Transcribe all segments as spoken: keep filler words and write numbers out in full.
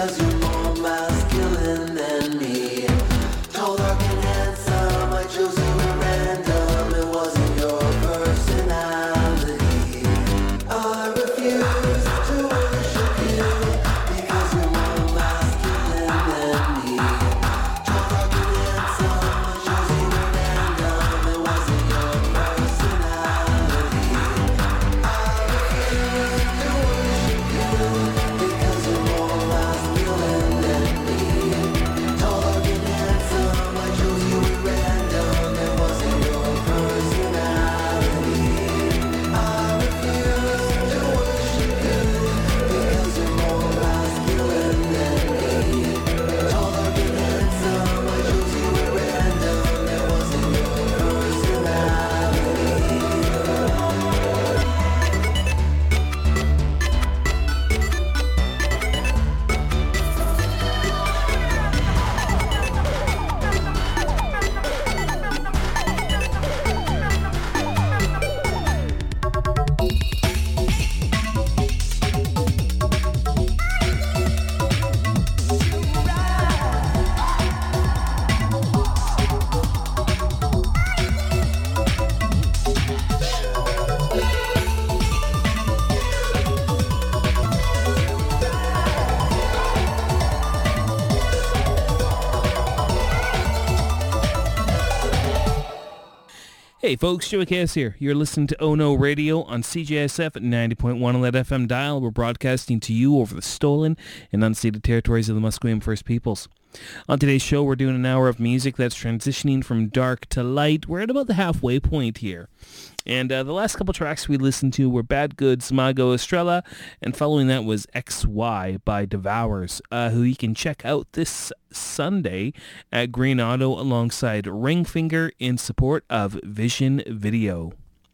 Hey folks, Joey Cass here. You're listening to Oh No Radio on C J S F at ninety point one on that F M dial. We're broadcasting to you over the stolen and unceded territories of the Musqueam First Peoples. On today's show, we're doing an hour of music that's transitioning from dark to light. We're at about the halfway point here. And uh, the last couple tracks we listened to were Bad Goods, Mago Estrella, and following that was X Y by Devours, uh, who you can check out this Sunday at Green Auto alongside Ringfinger in support of Vision Video.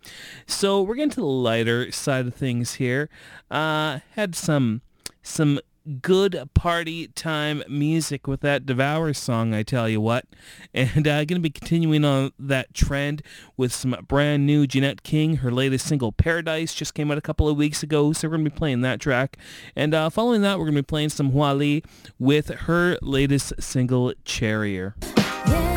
So we're getting to the lighter side of things here. Uh, had some some good party time music with that Devour song, I tell you what. And I'm uh, going to be continuing on that trend with some brand new Jeanette King. Her latest single, Paradise, just came out a couple of weeks ago, so we're going to be playing that track. And uh, following that, we're going to be playing some Hua Li with her latest single, Charrier. Yeah.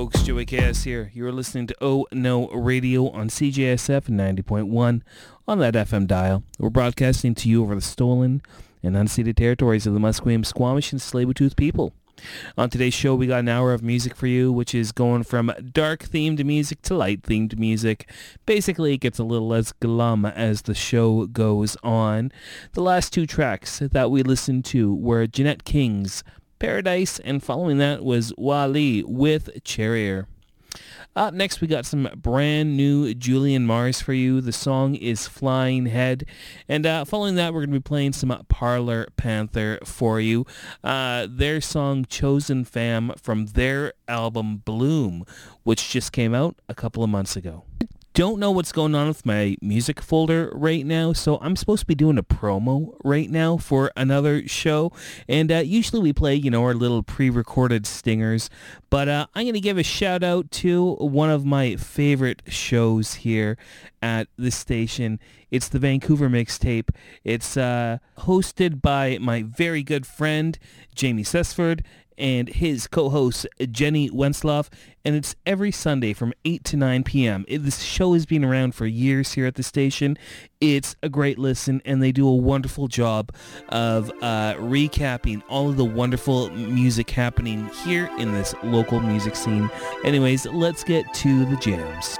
folks, Joey Cass here. You're listening to Oh No Radio on C J S F ninety point one on that F M dial. We're broadcasting to you over the stolen and unceded territories of the Musqueam, Squamish, and Tsleil-Waututh people. On today's show, we got an hour of music for you, which is going from dark-themed music to light-themed music. Basically, it gets a little less glum as the show goes on. The last two tracks that we listened to were Jeanette King's Paradise, and following that was Wally with Charrier. Up next, we got some brand new Julian Mars for you. The song is Flying Head. And uh, following that, we're going to be playing some Parlor Panther for you. Uh, their song Chosen Fam from their album Bloom, which just came out a couple of months ago. Don't know what's going on with my music folder right now, so I'm supposed to be doing a promo right now for another show, and uh, usually we play, you know, our little pre-recorded stingers, but uh, I'm going to give a shout out to one of my favorite shows here at this station. It's the Vancouver Mixtape. It's uh, hosted by my very good friend, Jamie Sesford, and his co-host Jenny Wensloff, and it's every Sunday from eight to nine p.m. It, this show has been around for years here at the station. It's a great listen, and they do a wonderful job of uh, recapping all of the wonderful music happening here in this local music scene. Anyways, let's get to the jams.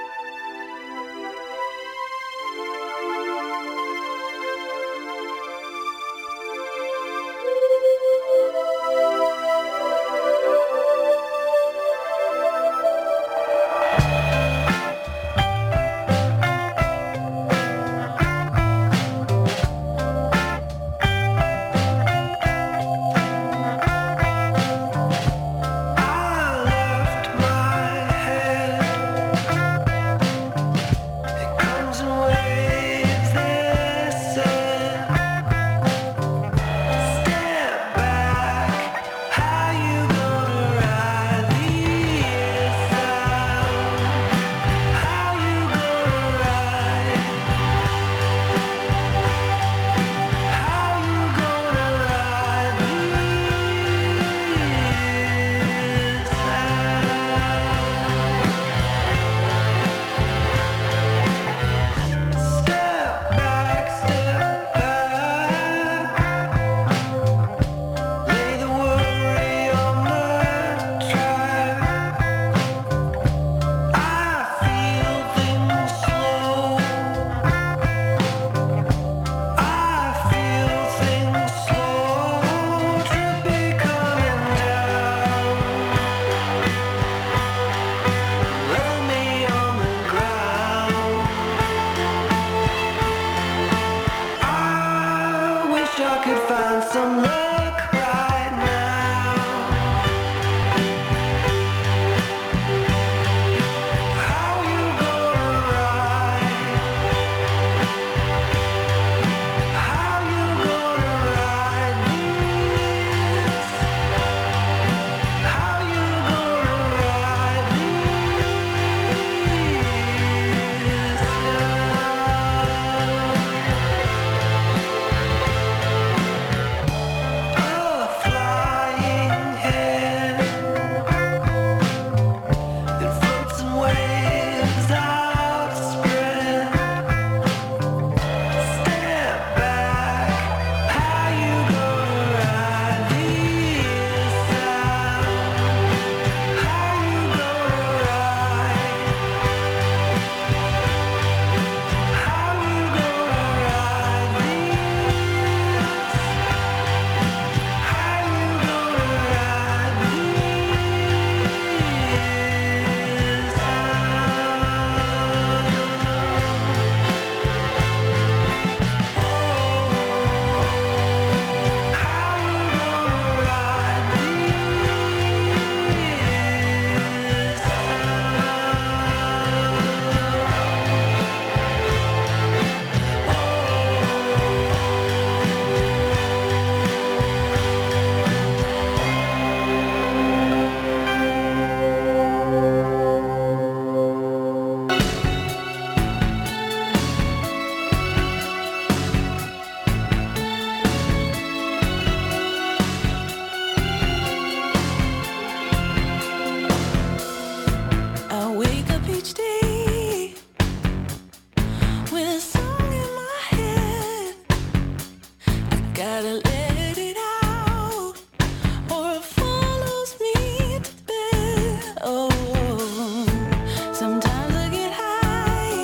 Gotta let it out, or it follows me to bed. Oh, sometimes I get high,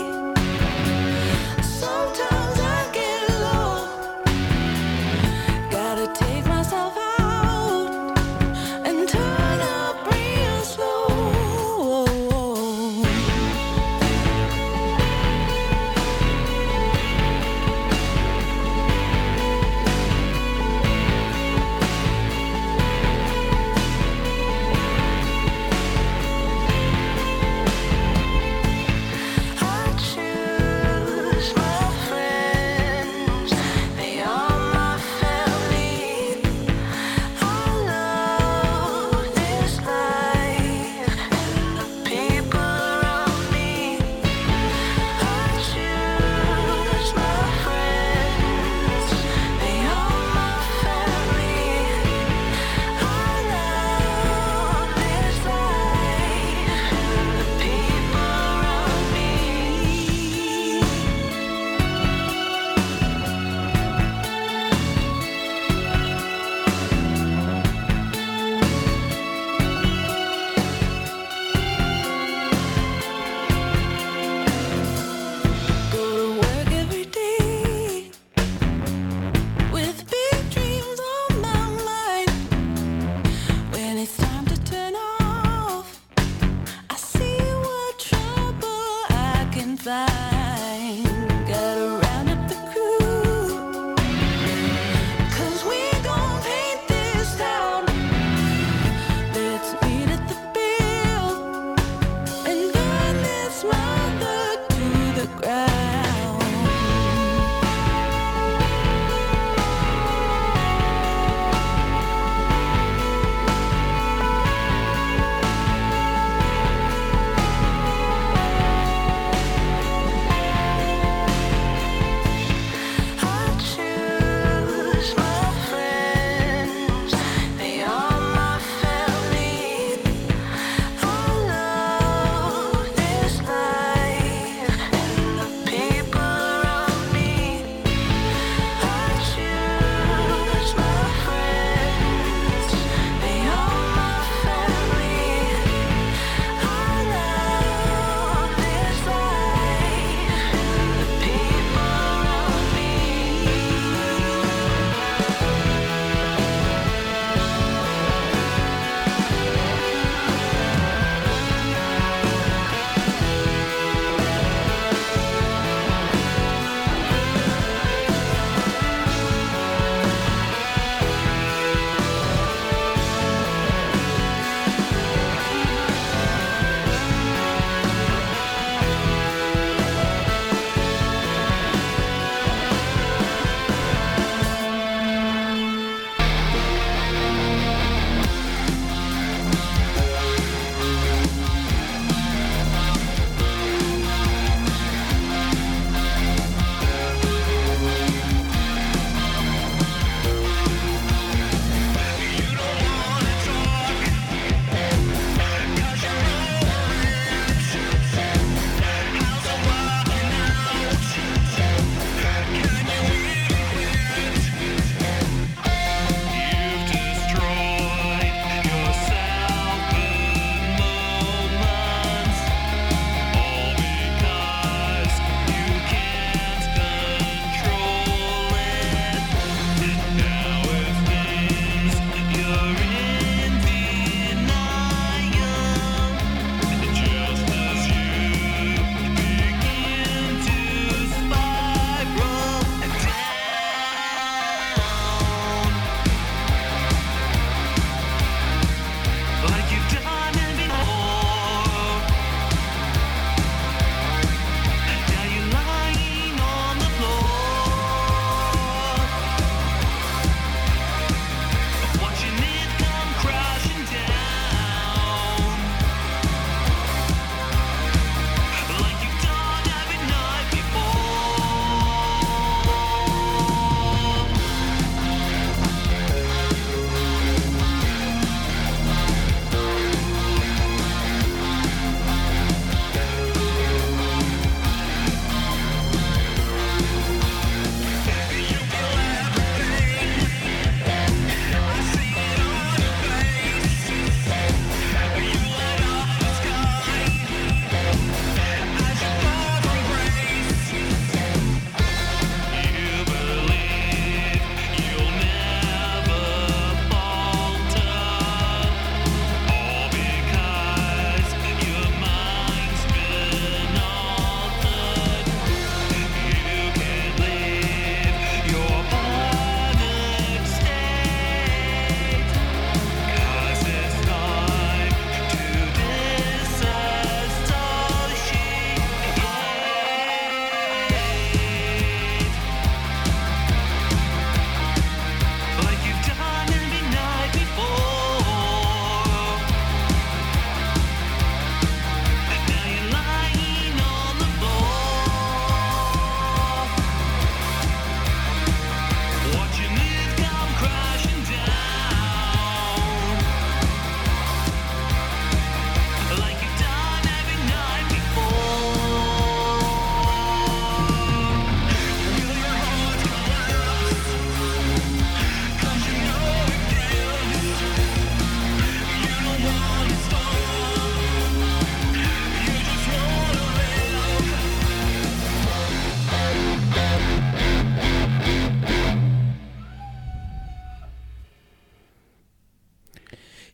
sometimes I get low. Gotta take myself out and turn up real slow.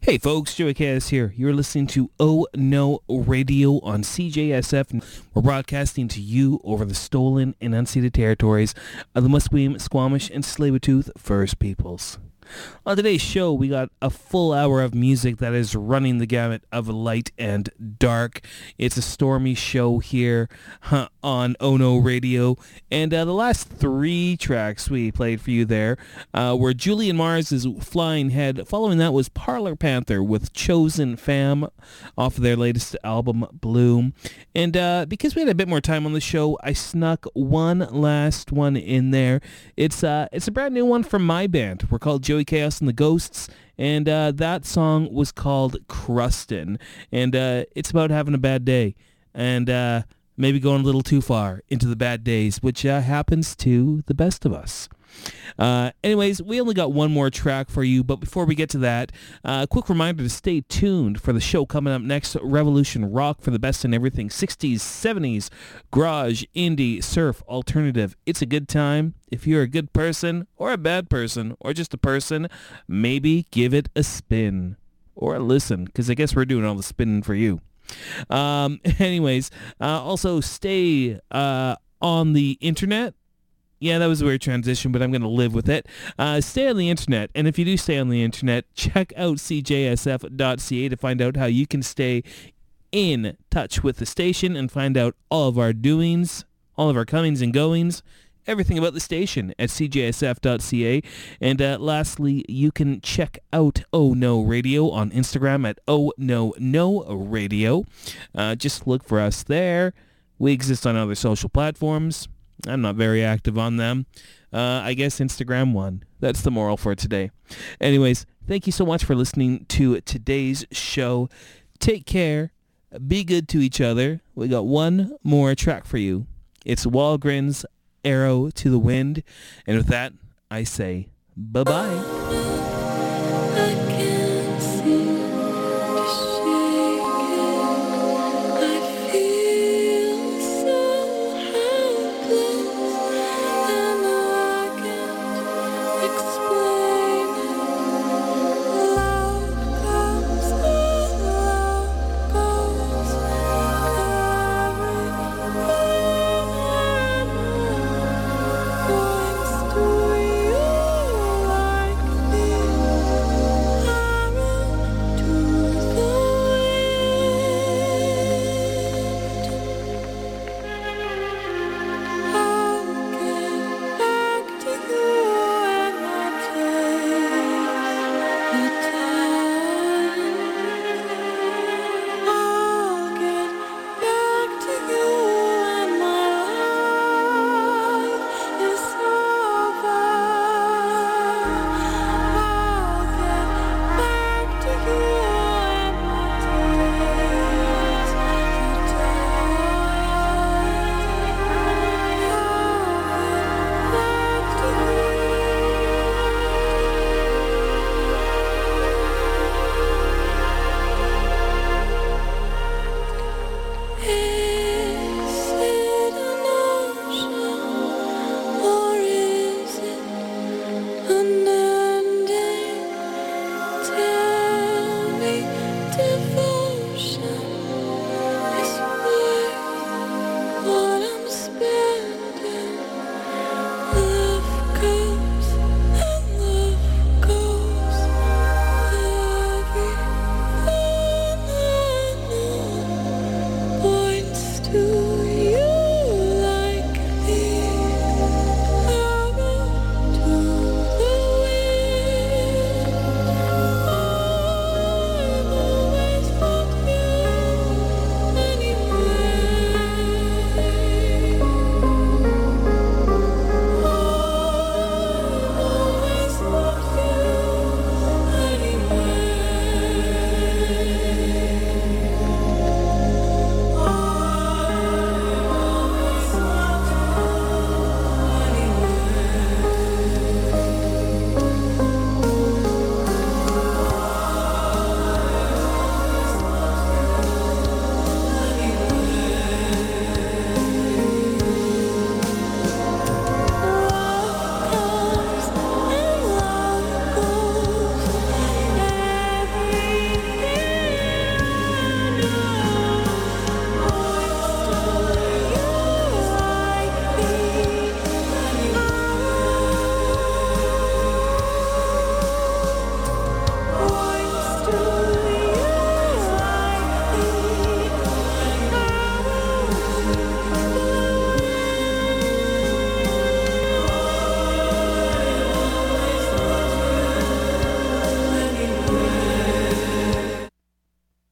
Hey folks, Joey Cass here. You're listening to Oh No Radio on C J S F. We're broadcasting to you over the stolen and unceded territories of the Musqueam, Squamish, and Tsleil-Waututh First Peoples. On today's show, we got a full hour of music that is running the gamut of light and dark. It's a stormy show here huh, on Oh No Radio. And uh, the last three tracks we played for you there uh, were Julian Mars's Flying Head. Following that was Parlor Panther with Chosen Fam off of their latest album, Bloom. And uh, because we had a bit more time on the show, I snuck one last one in there. It's uh, it's a brand new one from my band. We're called Joey Chaos and the Ghosts, and uh, that song was called Crustin', and uh, it's about having a bad day, and uh, maybe going a little too far into the bad days, which uh, happens to the best of us. Uh, anyways, we only got one more track for you, but before we get to that, uh, a quick reminder to stay tuned for the show coming up next, Revolution Rock, for the best in everything sixties, seventies, garage, indie, surf, alternative. It's a good time. If you're a good person, or a bad person, or just a person, maybe give it a spin, or a listen, because I guess we're doing all the spinning for you. Um, anyways, uh, also stay uh, on the internet. Yeah, that was a weird transition, but I'm going to live with it. Uh, stay on the internet, and if you do stay on the internet, check out c j s f dot c a to find out how you can stay in touch with the station and find out all of our doings, all of our comings and goings, everything about the station at c j s f dot c a. And uh, lastly, you can check out Oh No Radio on Instagram at Oh No No Radio. Uh, just look for us there. We exist on other social platforms. I'm not very active on them. Uh, I guess Instagram won. That's the moral for today. Anyways, thank you so much for listening to today's show. Take care. Be good to each other. We got one more track for you. It's Walgren's Arrow to the Wind. And with that, I say bye-bye. I can't seem to shake it. I feel so helpless, and I can't explain it. Love comes and love goes. Everything points to you like this. Arrow to the wind. I'll get back to you when I take the time. I'll get back to you when my life is over. I'll get back to you when my days are done. I'll get back to you. Is it an ocean or is it a